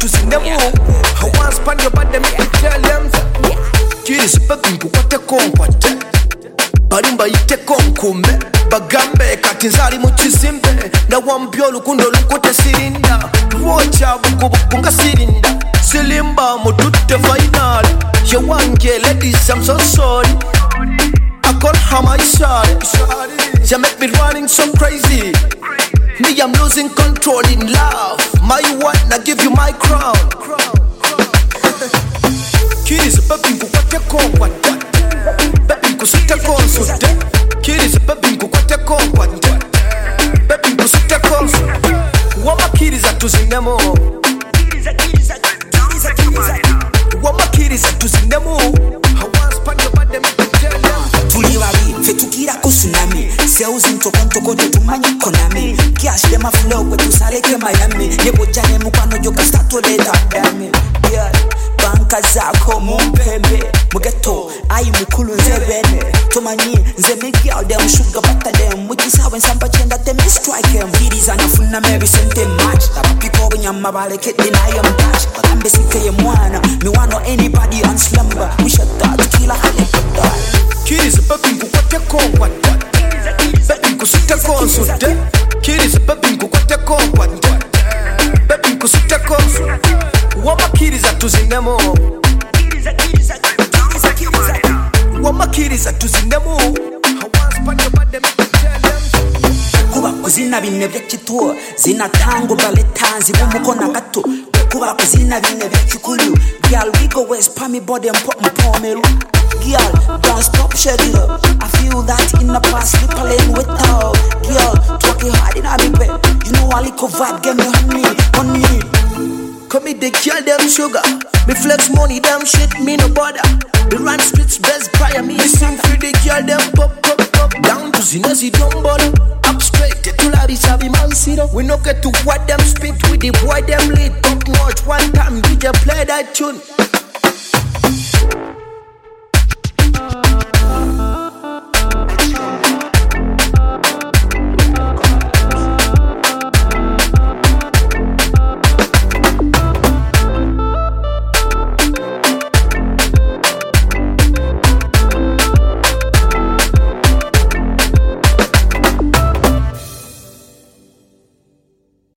tuzinemu. I want span your body, make me tell them. Kids, baby, what the comfort. Barimba ite konkume bagambe katinzali mu kizimbe na wambyo lukundo lukote sirinda wocha bukubukunga sirinda silimba mututte final ye wange ladies I'm so sorry I call her my shawty she make me running so crazy me I'm losing control in love my one I give you my crown kids baby kukwate konkwate baby kusute konsude kids baby kukwate konkwate baby kusute konsude wama kids atuzinemo wama kids atuzinemo hawa span your body me tell them tuli babi fetukira ku tsunami seuzi ntoko tumanye konami cash dem a flow kwe tusaleke Miami nebo jane mukwano joka start to let up damn yeah banka zako mumpembe mugeto ayi mukulu nzebene tomanyi nze make all them sugar butter them mukisawe nsamba chenda them strike them ladies anafuna maybe sente match tapiko benyama baleke deny am dash bakambe sike mwana me want anybody on slumber we shut that killer helicopter kids baby kukwate konkwate baby kusute konsude kids baby kukwate konkwate baby kusute konsude wama kids atuzinemo wama kids atuzinemo hawa span your body me tell them kuba kuzina binne by'ekituo zinatango baletanzi bumukona gato kuba kuzina binne by'ekikulu girl we go west pa me body mpomelo girl don't stop shake it up I feel that in the past we playing with her girl talk it hard in a me bed you know I like vibe get me honey come me the girl them sugar me flex money them shit me no bother the run streets best buy me sing for the girl them pop down to Zinesi don't bother up straight to la bisabi man siro we no get to what them speak with the boy them lead top notch one time DJ play that tune